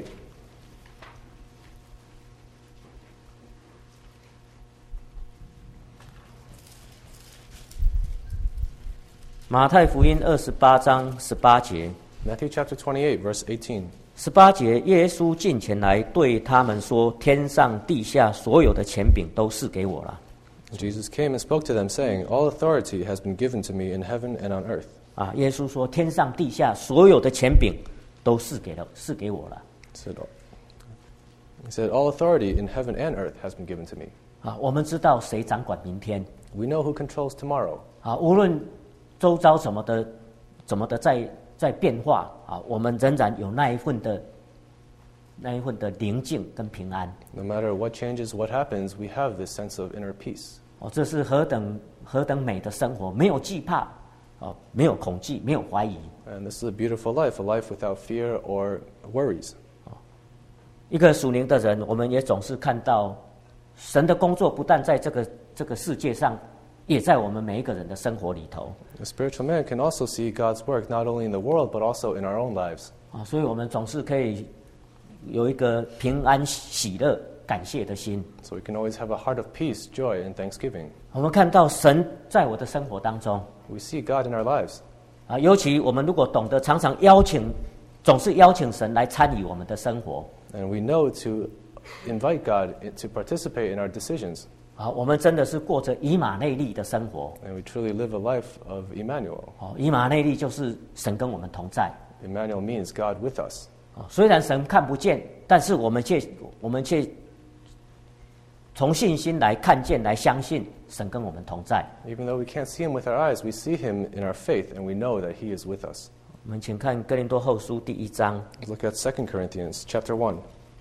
马太福音二十八章十八节。 Matthew chapter twenty-eight, verse eighteen. 十八节，耶稣近前来对他们说：“天上地下所有的权柄都是给我了。” Jesus came and spoke to them, saying, All authority has been given to me in heaven and on earth. 啊，耶稣说：“天上地下所有的权柄都是给了，是给我了。” He said, he said, All authority in heaven and earth has been given to me. 啊，我们知道谁掌管明天。 We know who controls tomorrow. 啊，无论周遭怎么的怎么的在在变化啊，我们仍然有那一份的那一份的宁静跟平安。 No matter what changes, what happens, we have this sense of inner peace. 哦，这是何等何等美的生活，没有惧怕，哦，没有恐惧，没有怀疑。 And this is a beautiful life, a life without fear or worries. 一个属灵的人，我们也总是看到神的工作，不但在这个这个世界上，也在我们每一个人的生活里头。 A spiritual man can also see God's work not only in the world, but also in our own lives. 啊，所以我们总是可以有一个平安、喜乐、感谢的心。 So we can always have a heart of peace, joy, and thanksgiving. 我们看到神在我的生活当中， We see God in our lives. 啊，尤其我们如果懂得常常邀请，总是邀请神来参与我们的生活。 And we know to invite God to participate in our decisions. 啊，我们真的是过着以马内利的生活。 And we truly live a life of Emmanuel. 哦，以马内利就是神跟我们同在。 Emmanuel means God with us. 虽然神看不见，但是我们却我们却从信心来看见，来相信神跟我们同在。 Even though we can't see him with our eyes, we see him in our faith, and we know that he is with us. 我们请看哥林多后书第一章。 Let's look at Second Corinthians chapter one.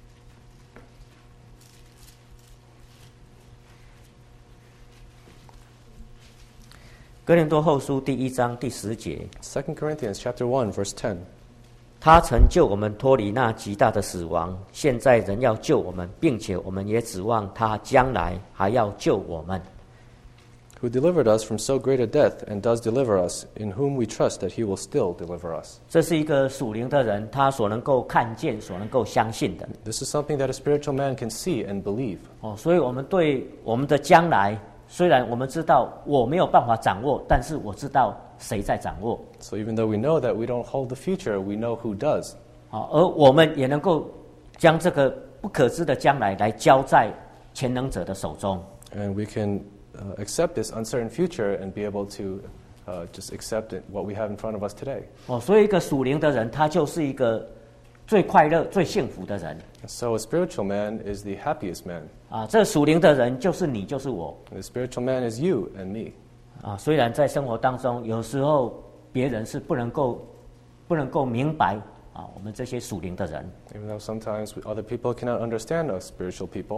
哥林多后书第一章第十节。 Second Corinthians chapter one, verse ten. 他曾救我们脱离那极大的死亡，现在仍要救我们，并且我们也指望他将来还要救我们。 Who delivered us from so great a death, and does deliver us, in whom we trust that he will still deliver us. 这是一个属灵的人，他所能够看见、所能够相信的。 This is something that a spiritual man can see and believe. 哦，所以我们对我们的将来，虽然我们知道我没有办法掌握，但是我知道谁在掌握。 So even though we know that we don't hold the future, we know who does. 啊，而我们也能够将这个不可知的将来来交在全能者的手中。 And we can uh, accept this uncertain future and be able to uh, just accept it, what we have in front of us today. 哦，所以一个属灵的人，他就是一个最快乐、最幸福的人。 So a spiritual man is the happiest man. 啊，这属灵的人就是你，就是我。 The spiritual man is you and me. 啊，虽然在生活当中，有时候别人是不能够不能够明白啊，我们这些属灵的人。 Even though sometimes we, other people cannot understand us spiritual people.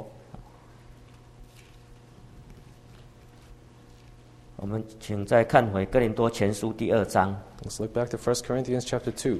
我们请再看回哥林多前书第二章。 Let's look back to First Corinthians chapter two.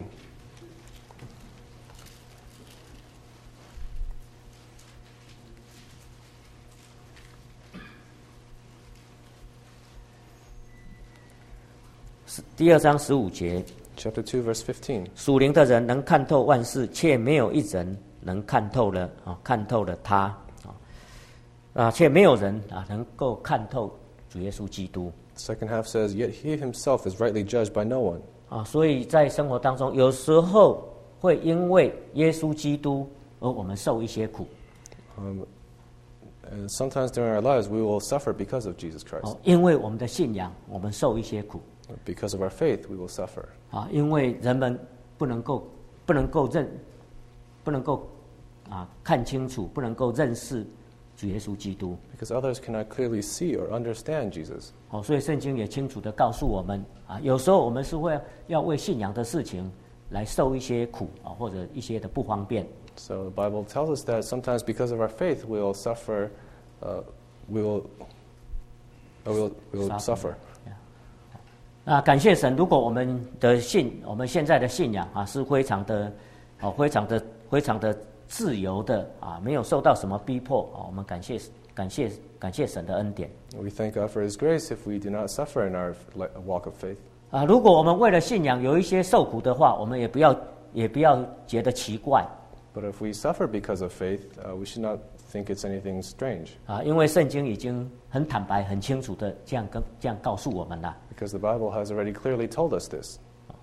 第二章十五节。 Chapter two, verse fifteen. 属灵的人能看透万事，却没有一人能看透了啊，看透了他啊，啊，却没有人啊能够看透主耶稣基督。 Second half says, "Yet he himself is rightly judged by no one." 啊，所以在生活当中，有时候会因为耶稣基督而我们受一些苦。 Um, and sometimes during our lives, we will suffer because of Jesus Christ. 哦，因为我们的信仰，我们受一些苦。 Because of our faith, we will suffer. 啊，因为人们不能够不能够认，不能够啊看清楚，不能够认识主耶稣基督。 Because others cannot clearly see or understand Jesus. 哦，所以圣经也清楚地告诉我们啊，有时候我们是会要为信仰的事情来受一些苦啊，或者一些的不方便。 So the Bible tells us that sometimes because of our faith, we will suffer. Uh, we will. Uh, we will. We will suffer. 啊，感谢神！如果我们的信，我们现在的信仰啊，是非常的，哦，非常的，非常的自由的啊，没有受到什么逼迫啊，我们感谢感谢感谢神的恩典。 We thank God for His grace if we do not suffer in our walk of faith. 啊，如果我们为了信仰有一些受苦的话，我们也不要也不要觉得奇怪。 But if we suffer because of faith, uh, we should not think it's anything strange. 啊，因为圣经已经很坦白、很清楚的这样跟这样告诉我们了。 Because the Bible has already clearly told us this.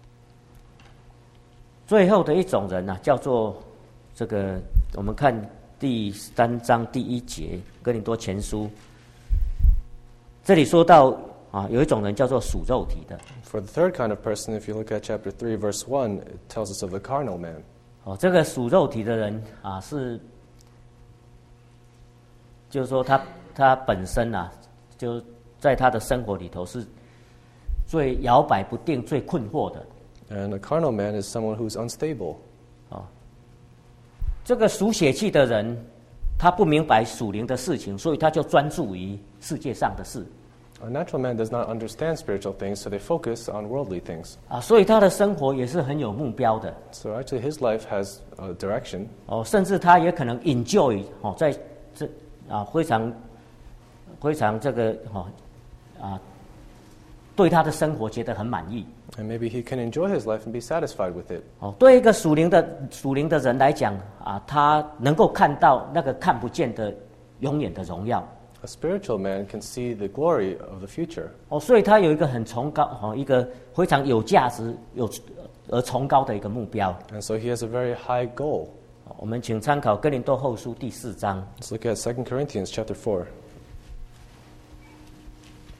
最后的一种人呢、啊，叫做这个，我们看第三章第一节，哥林多前书，这里说到啊，有一种人叫做属肉体的。 For the third kind of person, if you look at chapter three, verse one, it tells us of the carnal man. 哦，这个属肉体的人啊，是，就是说他他本身啊，就在他的生活里头是最摇摆不定、最困惑的。 And a carnal man is someone who's unstable. 哦，这个属血气的人，他不明白属灵的事情，所以他就专注于世界上的事。 A natural man does not understand spiritual things, so they focus on worldly things. 啊，所以他的生活也是很有目标的。 So actually, his life has a direction. 哦，甚至他也可能 enjoy 哦，在这啊非常非常这个哦啊，对他的生活觉得很满意。 And maybe he can enjoy his life and be satisfied with it. 哦，对一个属灵的属灵的人来讲啊，他能够看到那个看不见的永远的荣耀。 A spiritual man can see the glory of the future. 哦，所以他有一个很崇高哦，一个非常有价值、有而崇高的一个目标。 And so he has a very high goal. 我们请参考哥林多后书第四章。 Let's look at Second Corinthians chapter four.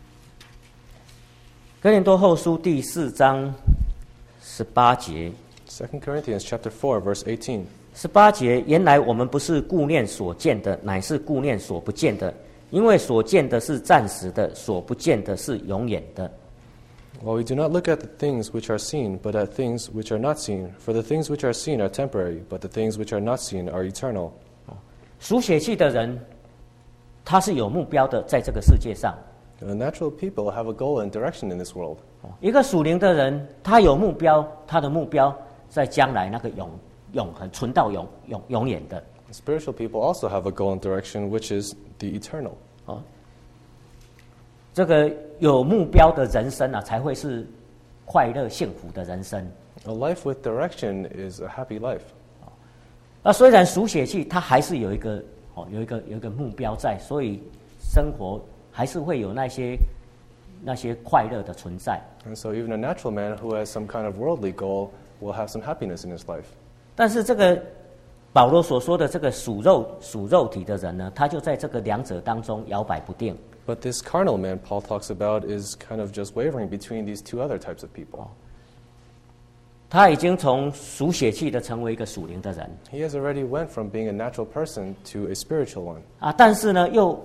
哥林多后书第四章十八节。 Second Corinthians chapter four, verse eighteen. 十八节，原来我们不是顾念所见的，乃是顾念所不见的，因为所见的是暂时的，所不见的是永远的。 While we do not look at the things which are seen, but at things which are not seen. For the things which are seen are temporary, but the things which are not seen are eternal. 属血气的人，他是有目标的，在这个世界上。 The natural people have a goal and direction in this world. 一个属灵的人，他有目标，他的目标在将来那个永永恒存到永永永远的。 Spiritual people also have a goal and direction, which is the eternal. 哦，这个有目标的人生啊，才会是快乐幸福的人生。 A life with direction is a happy life. 那虽然属血气，他还是有一个哦，有一个有一个目标在，所以生活还是会有那些那些快乐的存在。 And so even a natural man who has some kind of worldly goal will have some happiness in his life. 但是这个保罗所说的这个属肉属肉体的人呢，他就在这个两者当中摇摆不定。 But this carnal man Paul talks about is kind of just wavering between these two other types of people. 他已经从属血气的成为一个属灵的人。 He has already went from being a natural person to a spiritual one. 啊，但是呢，又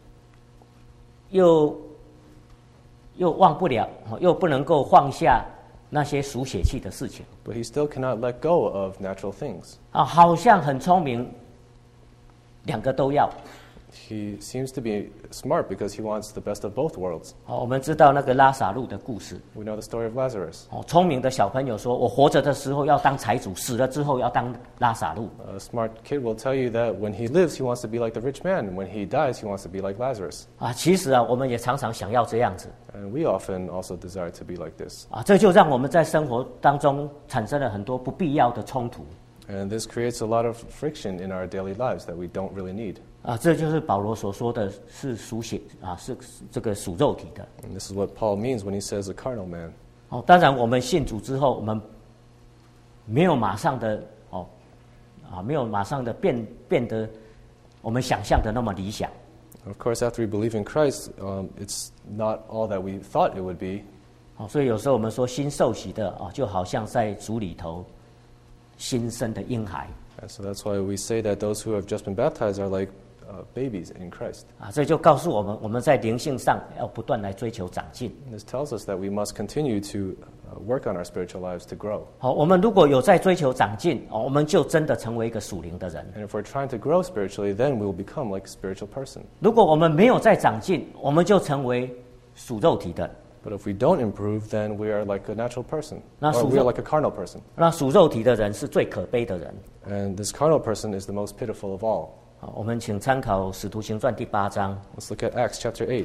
又又忘不了，又不能够放下那些属血气的事情。 But he still cannot let go of natural things. 啊，好像很聪明，两个都要。 He seems to be smart because he wants the best of both worlds. 哦，我们知道那个拉撒路的故事。 We know the story of Lazarus. 哦，聪明的小朋友说：“我活着的时候要当财主，死了之后要当拉撒路。” A smart kid will tell you that when he lives, he wants to be like the rich man, and when he dies, he wants to be like Lazarus. 啊，其实啊，我们也常常想要这样子。 And we often also desire to be like this. 啊，这就让我们在生活当中产生了很多不必要的冲突。 And this creates a lot of friction in our daily lives that we don't really need. 啊，这就是保罗所说的是属血啊，是这个属肉体的。 And this is what Paul means when he says a carnal man. 哦，当然我们信主之后，我们没有马上的哦啊，没有马上的变变得我们想象的那么理想。 Of course, after we believe in Christ, um, it's not all that we thought it would be. 哦，所以有时候我们说新受洗的啊，就好像在主里头新生的婴孩。 And so that's why we say that those who have just been baptized are like uh, babies in Christ. 啊，这就告诉我们，我们在灵性上要不断来追求长进。 And this tells us that we must continue to uh, work on our spiritual lives to grow. 好，我们如果有在追求长进，哦，我们就真的成为一个属灵的人。 And if we're trying to grow spiritually, then we will become like a spiritual person. 如果我们没有在长进，我们就成为属肉体的。 But if we don't improve, then we are like a natural person. 那 Or 属 we are 肉 like a carnal person. 那属肉体的人是最可悲的人。 And this carnal person is the most pitiful of all. 好，我们请参考《使徒行传》第八章。 Let's look at Acts chapter eight.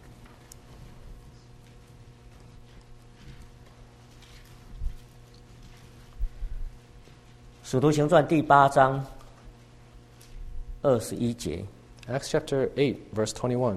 《使徒行传》第八章二十一节。 Acts chapter eight, verse twenty-one.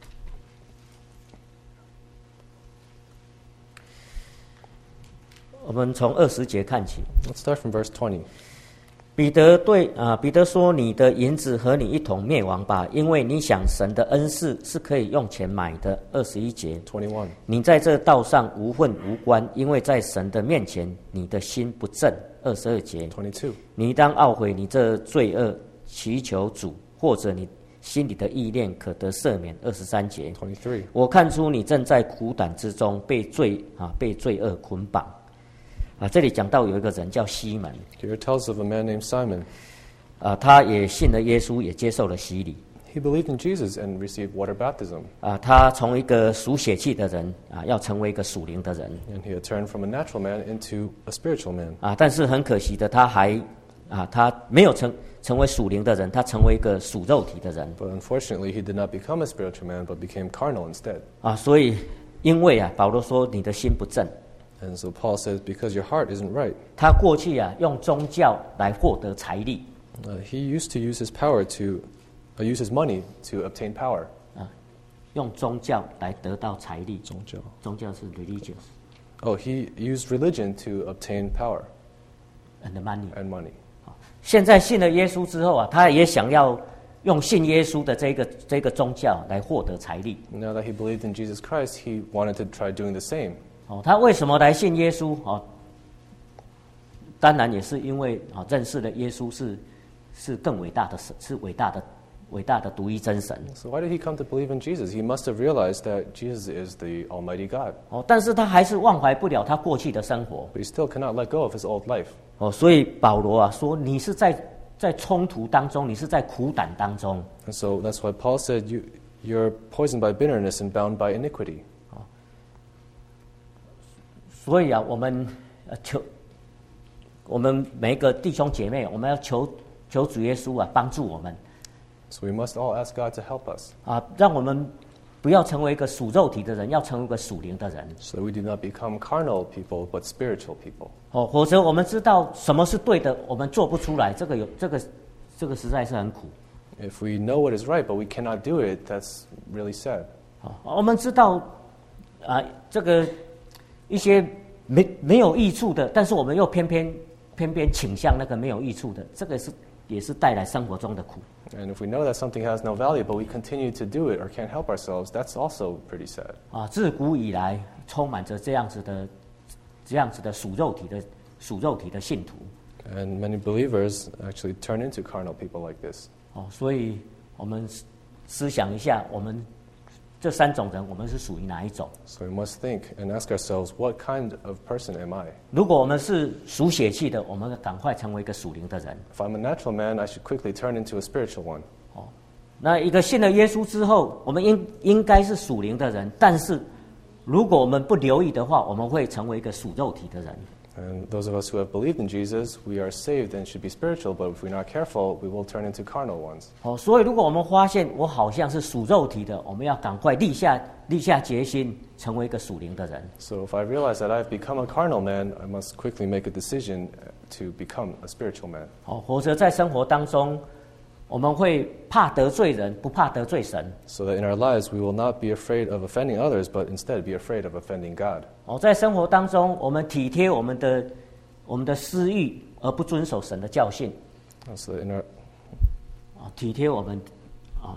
我们从二十节看起。 Let's start from verse twenty. 彼得对啊，彼得说：“你的银子和你一同灭亡吧，因为你想神的恩赐是可以用钱买的。”二十一节。 twenty-one. 你在这道上无份无关，因为在神的面前，你的心不正。二十二节。 twenty-two. 你当懊悔你这罪恶，祈求主，或者你心里的意念可得赦免。二十三节。 twenty-three. 我看出你正在苦胆之中，被罪啊，被罪恶捆绑。啊，这里讲到有一个人叫西门， Here it tells of a man named Simon. 啊，他也信了耶稣，也接受了洗礼。 He believed in Jesus and received water baptism. 啊，他从一个属血气的人啊，要成为一个属灵的人。 And he had turned from a natural man into a spiritual man. 啊，但是很可惜的，他还啊，他没有成成为属灵的人，他成为一个属肉体的人。 But unfortunately, he did not become a spiritual man, but became carnal instead. 啊，所以因为啊，保罗说你的心不正。 And so Paul says, because your heart isn't right. 他过去啊，用宗教来获得财力。 Uh, he used to use his power to, uh, use his money to obtain power. 啊，用宗教来得到财力。 宗教。 宗教是 religious Oh, he used religion to obtain power and money。 and money. 现在信了耶稣之后啊，他也想要用信耶稣的这个这个宗教来获得财力。 Now that he believed in Jesus Christ, he wanted to try doing the same. 哦，他为什么来信耶稣？哦， 当然也是因为啊认识了耶稣是是更伟大的神，是伟大的伟大的独一真神。 So why did he come to believe in Jesus? He must have realized that Jesus is the Almighty God. 哦，但是他还是忘怀不了他过去的生活。 But he still cannot let go of his old life. 哦，所以保罗啊说，你是在在冲突当中，你是在苦胆当中。 And so that's why Paul said, you, you're poisoned by bitterness and bound by iniquity. 所以啊，我们呃求我们每一个弟兄姐妹，我们要求求主耶稣啊帮助我们。 So we must all ask God to help us. 啊，让我们不要成为一个属肉体的人，要成为一个属灵的人。 So that we do not become carnal people, but spiritual people. 哦，否则我们知道什么是对的，我们做不出来，这个有这个这个实在是很苦。 If we know what is right, but we cannot do it, that's really sad. 哦，我们知道啊，这个一些没没有益处的，但是我们又偏偏偏偏倾向那个没有益处的，这个是也是带来生活中的苦。 And if we know that something has no value, but we continue to do it or can't help ourselves, that's also pretty sad. 啊，自古以来充满着这样子的这样子的属肉体的属肉体的信徒。 And many believers actually turn into carnal people like this. 哦，所以我们思想一下，我们这三种人，我们是属于哪一种？ So we must think and ask ourselves, what kind of person am I? 如果我们是属血气的，我们赶快成为一个属灵的人。 If I'm a natural man, I should quickly turn into a spiritual one. 哦，那一个信了耶稣之后，我们应应该是属灵的人，但是如果我们不留意的话，我们会成为一个属肉体的人。 And those of us who have believed in Jesus, we are saved and should be spiritual, but if we're not careful, we will turn into carnal ones. 哦，所以如果我们发现我好像是属肉体的，我们要赶快立下立下决心，成为一个属灵的人。 So if I realize that I've become a carnal man, I must quickly make a decision to become a spiritual man. 哦，否则在生活当中，我们会怕得罪人，不怕得罪神。 So that in our lives, we will not be afraid of offending others, but instead be afraid of offending God. 哦，在生活当中，我们体贴我们的我们的私欲，而不遵守神的教训。 So that in our 啊，体贴我们啊，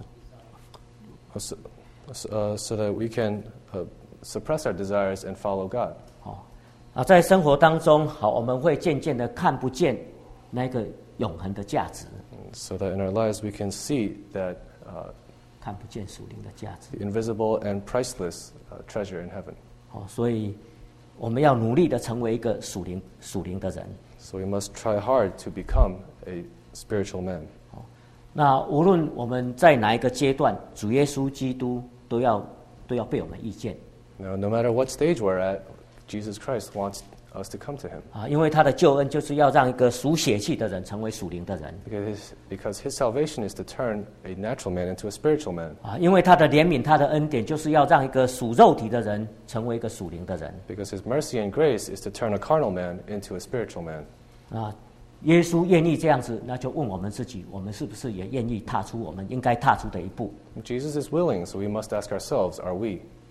so, uh, so that we can uh, suppress our desires and follow God. 哦，啊，在生活当中，好，我们会渐渐的看不见那个永恒的价值， So that in our lives we can see that uh, 看不见属灵的价值。 the invisible and priceless uh, treasure in heaven. 哦，所以我们要努力的成为一个属灵属灵的人。 So we must try hard to become a spiritual man. 那无论我们在哪一个阶段，主耶稣基督都要都要被我们遇见。 Now, no matter what stage we're at, Jesus Christ wants us to come to him. 啊，因为他的救恩就是要让一个属血气的人成为属灵的人。 Because his, because his salvation is to turn a natural man into a spiritual man. 啊，因为他的怜悯、他的恩典，就是要让一个属肉体的人成为一个属灵的人。 Because his mercy and grace is to turn a carnal man into a spiritual man. 啊，耶稣愿意这样子，那就问我们自己，我们是不是也愿意踏出我们应该踏出的一步？ Jesus is willing, so we must ask ourselves, are we?